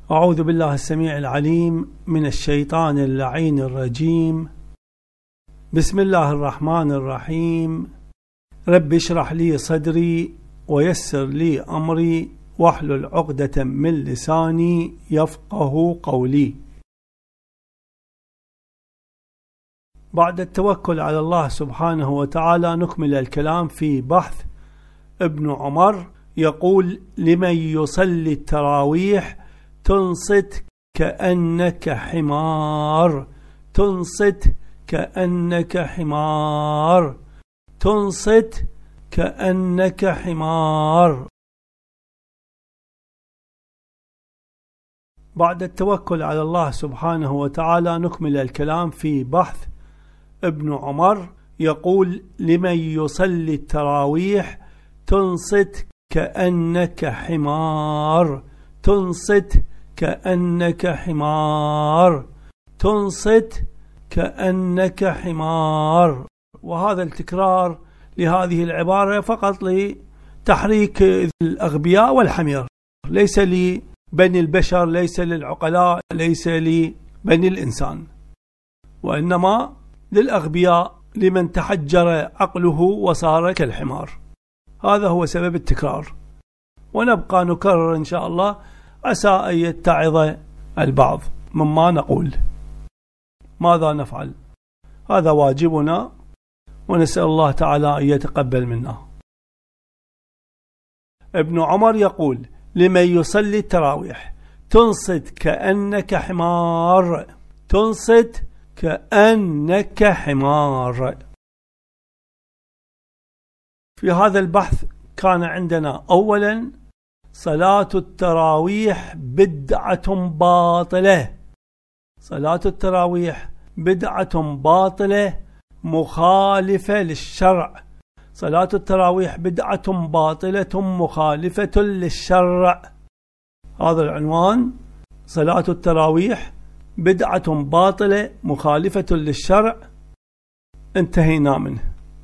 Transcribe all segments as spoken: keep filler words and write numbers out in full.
أعوذ بالله السميع العليم من الشيطان اللعين الرجيم. بسم الله الرحمن الرحيم. رب اشرح لي صدري ويسر لي أمري واحلل عقدة من لساني يفقه قولي. بعد التوكل على الله سبحانه وتعالى نكمل الكلام في بحث ابن عمر. يقول: لمن يصلي التراويح تنصت كأنك حمار، تنصت كأنك حمار، تنصت كأنك حمار. بعد التوكل على الله سبحانه وتعالى نكمل الكلام في بحث ابن عمر. يقول: لمن يصلي التراويح تنصت كأنك حمار، تنصت كأنك حمار، تنصت كأنك حمار. وهذا التكرار لهذه العبارة فقط لتحريك الأغبياء والحمير، ليس لبني البشر، ليس للعقلاء، ليس لبني الإنسان، وإنما للأغبياء، لمن تحجر عقله وصار كالحمار. هذا هو سبب التكرار، ونبقى نكرر إن شاء الله عسى أن يتعظ البعض مما نقول. ماذا نفعل؟ هذا واجبنا، ونسأل الله تعالى أن يتقبل منا. ابن عمر يقول: لمن يصلي التراويح تنصت كأنك حمار، تنصت كأنك حمار. في هذا البحث كان عندنا أولا صلاة التراويح بدعة باطلة، صلاة التراويح بدعة باطلة مخالفة للشرع، صلاة التراويح بدعة باطلة مخالفة للشرع. هذا العنوان: صلاة التراويح بدعة باطلة مخالفة للشرع، انتهينا منه.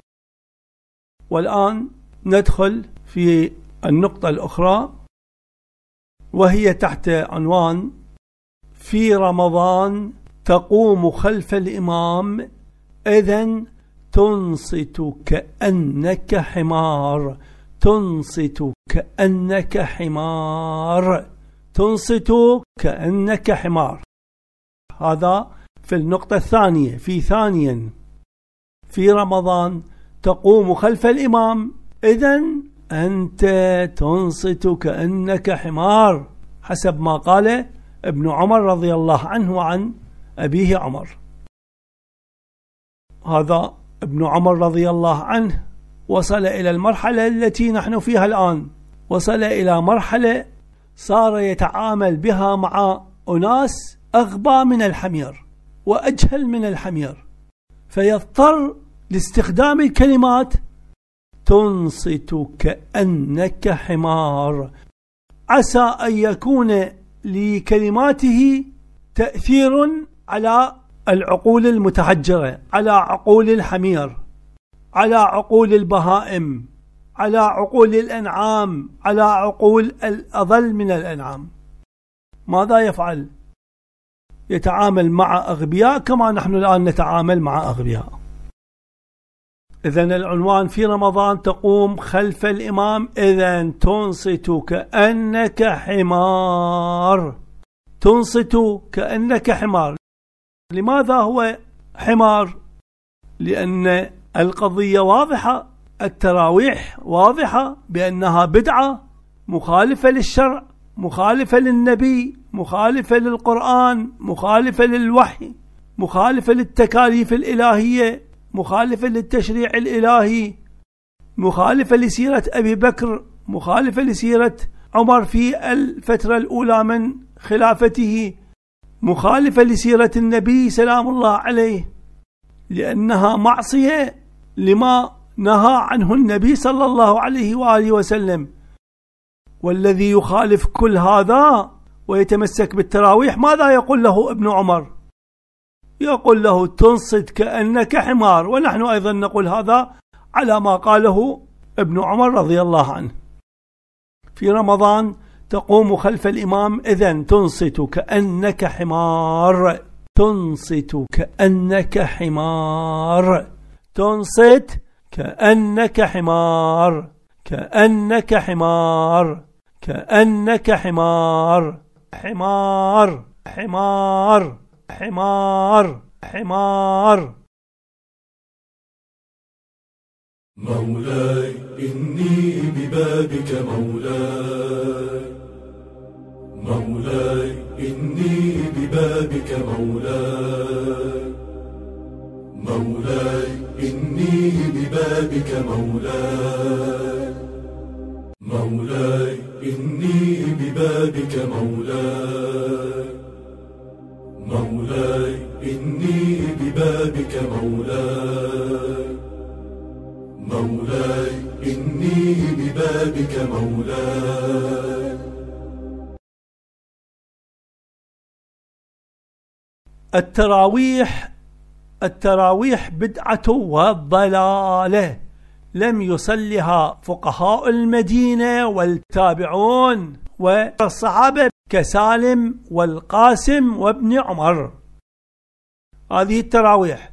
والآن ندخل في النقطة الأخرى، وهي تحت عنوان: في رمضان تقوم خلف الإمام إذن تنصت كأنك حمار، تنصت كأنك حمار، تنصت كأنك حمار. هذا في النقطة الثانية. في ثانيا: في رمضان تقوم خلف الإمام إذن أنت تنصت كأنك حمار، حسب ما قال ابن عمر رضي الله عنه وعن أبيه عمر. هذا ابن عمر رضي الله عنه وصل إلى المرحلة التي نحن فيها الآن، وصل إلى مرحلة صار يتعامل بها مع أناس أغبى من الحمير وأجهل من الحمير، فيضطر لاستخدام الكلمات تنصت كأنك حمار، عسى أن يكون لكلماته تأثير على العقول المتحجرة، على عقول الحمير، على عقول البهائم، على عقول الأنعام، على عقول الأضل من الأنعام. ماذا يفعل؟ يتعامل مع أغبياء كما نحن الآن نتعامل مع أغبياء. إذن العنوان: في رمضان تقوم خلف الإمام إذن تنصت كأنك حمار، تنصت كأنك حمار. لماذا هو حمار؟ لأن القضية واضحة، التراويح واضحة بأنها بدعة مخالفة للشرع، مخالفة للنبي، مخالفة للقرآن، مخالفة للوحي، مخالفة للتكاليف الإلهية، مخالفة للتشريع الإلهي، مخالفة لسيرة أبي بكر، مخالفة لسيرة عمر في الفترة الأولى من خلافته، مخالفة لسيرة النبي سلام الله عليه، لأنها معصية لما نهى عنه النبي صلى الله عليه وآله وسلم. والذي يخالف كل هذا ويتمسك بالتراويح ماذا يقول له ابن عمر؟ يقول له تنصت كأنك حمار. ونحن أيضا نقول هذا على ما قاله ابن عمر رضي الله عنه. في رمضان تقوم خلف الإمام إذن تنصت كأنك حمار، تنصت كأنك حمار، تنصت كأنك حمار، كأنك حمار، كأنك حمار، حمار حمار حمار حمار. مولاي إني ببابك مولاي، مولاي إني ببابك مولاي، مولاي إني ببابك مولاي، مولاي إني ببابك مولاي، مولاي إني ببابك مولاي، مولاي إني ببابك مولاي. التراويح التراويح بدعة وضلالة لم يصلها فقهاء المدينة والتابعون والصحابة كسالم والقاسم وابن عمر. هذه التراويح،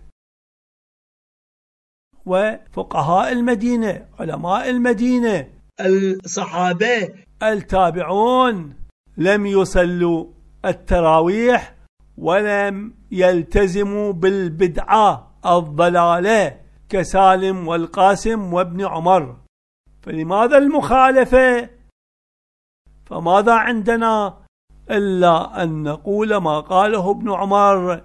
وفقهاء المدينة علماء المدينة الصحابة التابعون لم يصلوا التراويح ولم يلتزموا بالبدعة الضلالة كسالم والقاسم وابن عمر. فلماذا المخالفة؟ فماذا عندنا إلا أن نقول ما قاله ابن عمر: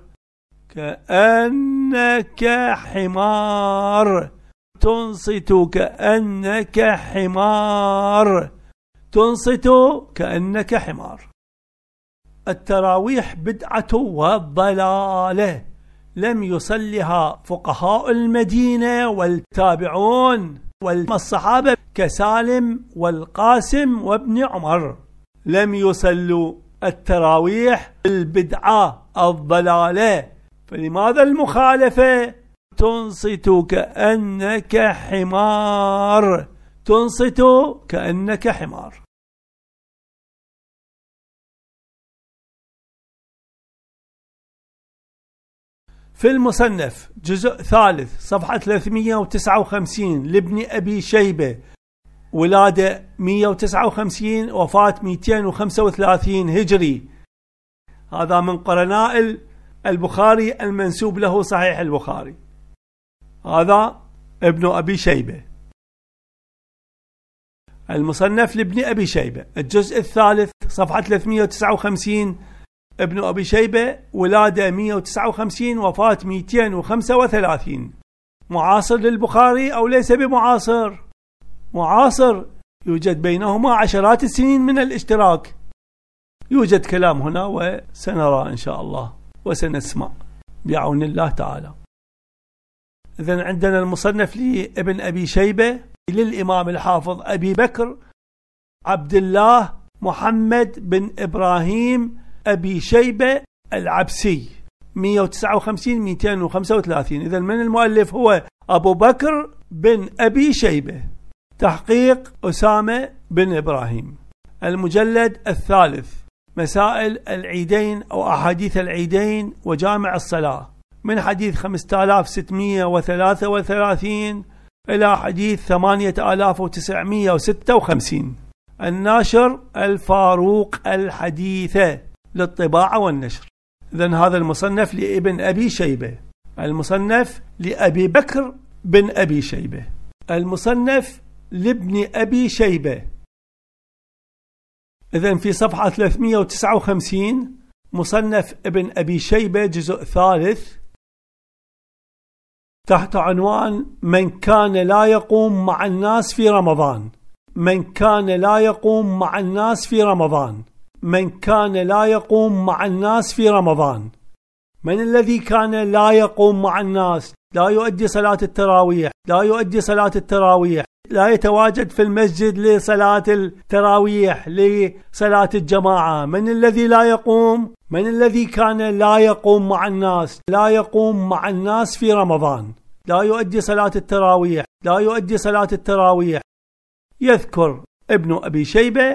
كأنك حمار، تنصت كأنك حمار، تنصت كأنك حمار. التراويح بدعة وضلالة لم يصلها فقهاء المدينة والتابعون والصحابة كسالم والقاسم وابن عمر، لم يصلوا التراويح بالبدعة الضلالة. فلماذا المخالفة؟ تنصت كأنك حمار، تنصت كأنك حمار. في المصنف جزء ثالث صفحة ثلاثمئة وتسعة وخمسين لابن أبي شيبة، ولادة مئة وتسعة وخمسين، وفاة مئتين وخمسة وثلاثين هجري. هذا من قرناء البخاري المنسوب له صحيح البخاري. هذا ابن أبي شيبة. المصنف لابن أبي شيبة الجزء الثالث صفحة ثلاثمئة وتسعة وخمسين، ابن أبي شيبة، ولادة مئة وتسعة وخمسين، وفاة مئتين وخمسة وثلاثين. معاصر للبخاري أو ليس بمعاصر؟ معاصر، يوجد بينهما عشرات السنين من الاشتراك. يوجد كلام هنا وسنرى إن شاء الله وسنسمع بعون الله تعالى. إذن عندنا المصنف لابن أبي شيبة للإمام الحافظ أبي بكر عبد الله محمد بن إبراهيم أبي شيبة العبسي، مئة وتسعة وخمسين مئتين وخمسة وثلاثين. إذن من المؤلف هو أبو بكر بن أبي شيبة، تحقيق أسامة بن إبراهيم. المجلد الثالث مسائل العيدين أو أحاديث العيدين وجامع الصلاة، من حديث خمسة آلاف وستمئة وثلاثة وثلاثين إلى حديث ثمانية آلاف وتسعمئة وستة وخمسين. الناشر الفاروق الحديثة للطباعة والنشر. إذن هذا المصنف لابن أبي شيبة. المصنف لأبي بكر بن أبي شيبة. المصنف لابن أبي شيبة. إذن في صفحة ثلاثمئة وتسعة وخمسين مصنف ابن أبي شيبة جزء ثالث تحت عنوان: من كان لا يقوم مع الناس في رمضان. من كان لا يقوم مع الناس في رمضان. من كان لا يقوم مع الناس في رمضان. من الذي كان لا يقوم مع الناس؟ لا يؤدي صلاة التراويح، لا يؤدي صلاة التراويح، لا يتواجد في المسجد لصلاة التراويح لصلاة الجماعة. من الذي لا يقوم؟ من الذي كان لا يقوم مع الناس؟ لا يقوم مع الناس في رمضان، لا يؤدي صلاة التراويح، لا يؤدي صلاة التراويح. يذكر ابن أبي شيبة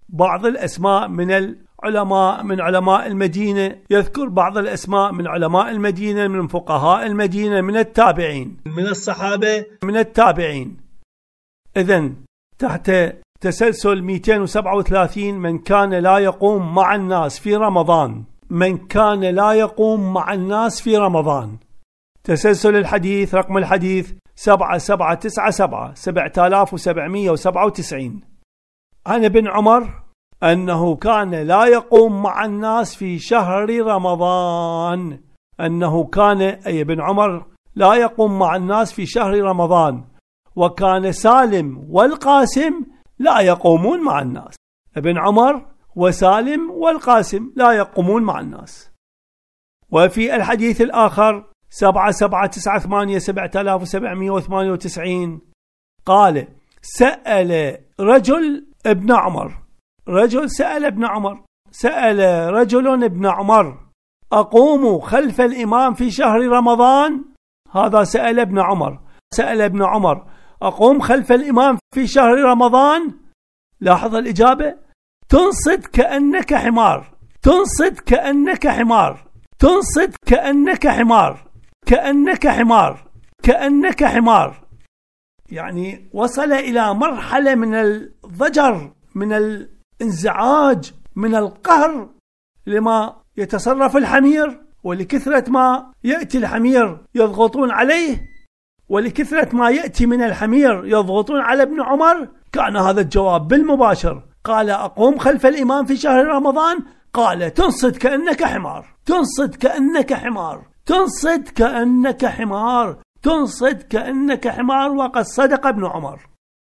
بعض الأسماء من العلماء من علماء المدينة، يذكر بعض الأسماء من علماء المدينة، من فقهاء المدينة، من التابعين، من الصحابة، من التابعين. إذن تحت تسلسل مئتين وسبعة وثلاثين من كان لا يقوم مع الناس في رمضان، من كان لا يقوم مع الناس في رمضان. تسلسل الحديث، رقم الحديث سبعة سبعة تسعة سبعة سبعة آلاف وسبعمئة وسبعة وتسعين. عن ابن عمر أنه كان لا يقوم مع الناس في شهر رمضان، أنه كان أي ابن عمر لا يقوم مع الناس في شهر رمضان، وكان سالم والقاسم لا يقومون مع الناس. ابن عمر وسالم والقاسم لا يقومون مع الناس. وفي الحديث الآخر سبعة سبعة تسعة ثمانية سبعة آلاف وسبعمئة وثمانية وتسعين قال: سأل رجل ابن عمر، رجل سأل ابن عمر، سأل رجل ابن عمر: أقوم خلف الإمام في شهر رمضان؟ هذا سأل ابن عمر، سأل ابن عمر: أقوم خلف الإمام في شهر رمضان؟ لاحظ الإجابة: تنصت كأنك حمار، تنصت كأنك حمار، تنصت كأنك حمار، كأنك حمار، كأنك حمار. يعني وصل إلى مرحلة من الضجر، من الانزعاج، من القهر لما يتصرف الحمير، ولكثرة ما يأتي الحمير يضغطون عليه، ولكثرة ما يأتي من الحمير يضغطون على ابن عمر. كان هذا الجواب بالمباشر. قال: أقوم خلف الإمام في شهر رمضان؟ قال: تنصت كأنك حمار، تنصت كأنك حمار، تنصت كأنك حمار، تنصت كأنك حمار. وقد صدق ابن عمر.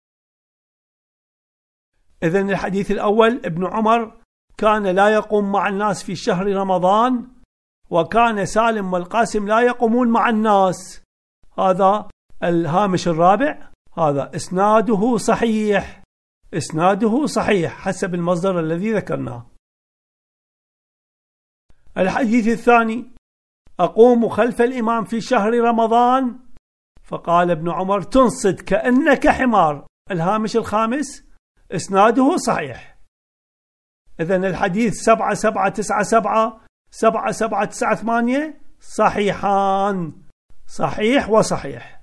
إذن الحديث الأول: ابن عمر كان لا يقوم مع الناس في شهر رمضان، وكان سالم والقاسم لا يقومون مع الناس. هذا الهامش الرابع، هذا إسناده صحيح، إسناده صحيح حسب المصدر الذي ذكرناه. الحديث الثاني: أقوم خلف الإمام في شهر رمضان؟ فقال ابن عمر: تنصت كأنك حمار. الهامش الخامس: إسناده صحيح. إذن الحديث سبعة سبعة تسعة سبعة سبعة سبعة تسعة ثمانية صحيحان، صحيح وصحيح.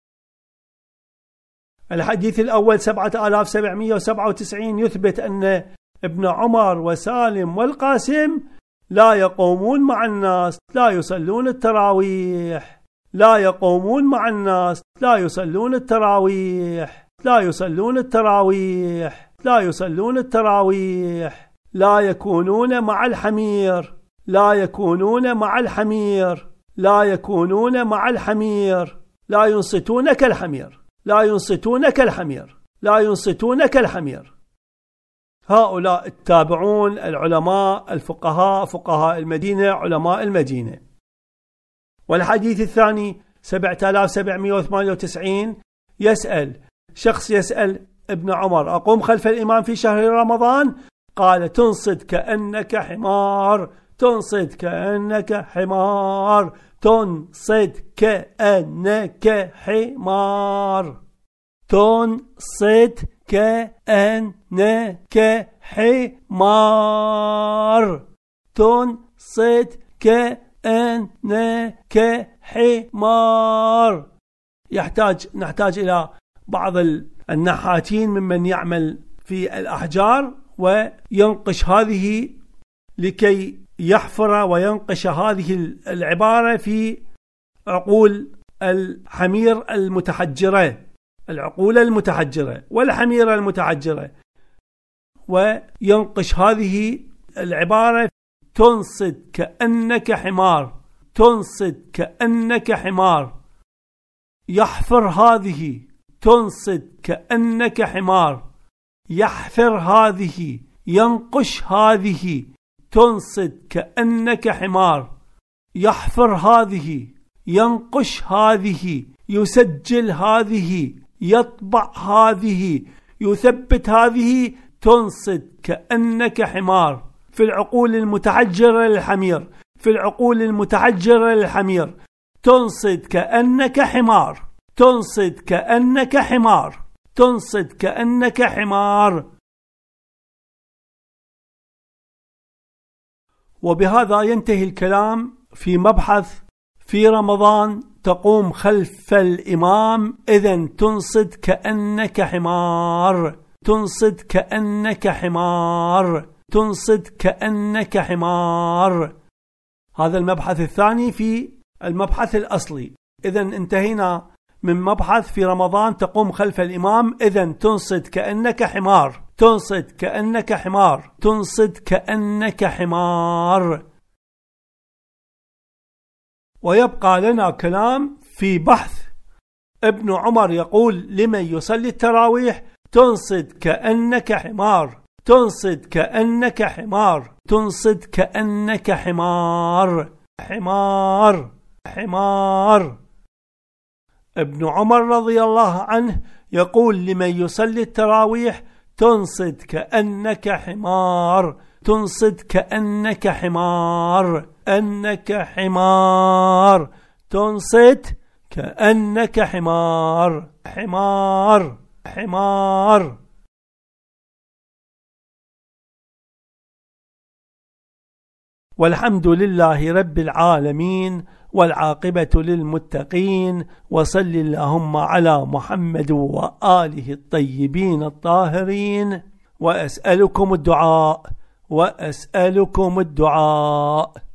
الحديث الأول سبعة آلاف سبعمئة وسبعة وتسعين يثبت أن ابن عمر وسالم والقاسم لا يقومون مع الناس، لا يصلون التراويح، لا يقومون مع الناس، لا يصلون التراويح، لا يصلون التراويح، لا يصلون التراويح، لا يكونون مع الحمير، لا يكونون مع الحمير، لا يكونون مع الحمير، لا ينصتون كالحمير، لا ينصتون كالحمير، لا ينصتون كالحمير. هؤلاء التابعون العلماء الفقهاء، فقهاء المدينة، علماء المدينة. والحديث الثاني سبعة آلاف وسبعمئة وثمانية وتسعين يسأل شخص، يسأل ابن عمر: أقوم خلف الإمام في شهر رمضان؟ قال: تنصت كأنك حمار، تنصت كأنك حمار، تنصت كأنك حمار، تنصت كأنك حمار، تنصت كأنك حمار. يحتاج نحتاج إلى بعض النحاتين ممن يعمل في الأحجار وينقش هذه لكي يحفر وينقش هذه العبارة في عقول الحمير المتحجرة، العقول المتحجرة والحميرة المتحجرة، وينقش هذه العبارة: تنصت كأنك حمار، تنصت كأنك حمار، يحفر هذه، تنصت كأنك حمار، يحفر هذه، ينقش هذه، تنصت كأنك حمار، يحفر هذه، ينقش هذه، يسجل هذه، يطبع هذه، يثبت هذه، تنصت كأنك حمار. في العقول المتحجرة للحمير، في العقول المتحجرة للحمير، تنصت كأنك حمار، تنصت كأنك حمار، تنصت كأنك حمار. وبهذا ينتهي الكلام في مبحث في رمضان تقوم خلف الإمام إذن تنصت كأنك حمار، تنصت كأنك حمار، تنصت كأنك حمار. هذا المبحث الثاني في المبحث الأصلي. إذن انتهينا من مبحث في رمضان تقوم خلف الإمام إذن تنصت كأنك حمار، تنصت كأنك حمار، تنصت كأنك حمار. ويبقى لنا كلام في بحث ابن عمر يقول لمن يصلي التراويح تنصت كأنك حمار، تنصت كأنك حمار، تنصت كأنك حمار، حمار، حمار. ابن عمر رضي الله عنه يقول لمن يصلي التراويح تنصت كأنك حمار، تنصت كأنك حمار، أنك حمار، تنصت كأنك حمار، حمار، حمار. والحمد لله رب العالمين والعاقبة للمتقين، وصل اللهم على محمد وآله الطيبين الطاهرين. وأسألكم الدعاء، وأسألكم الدعاء.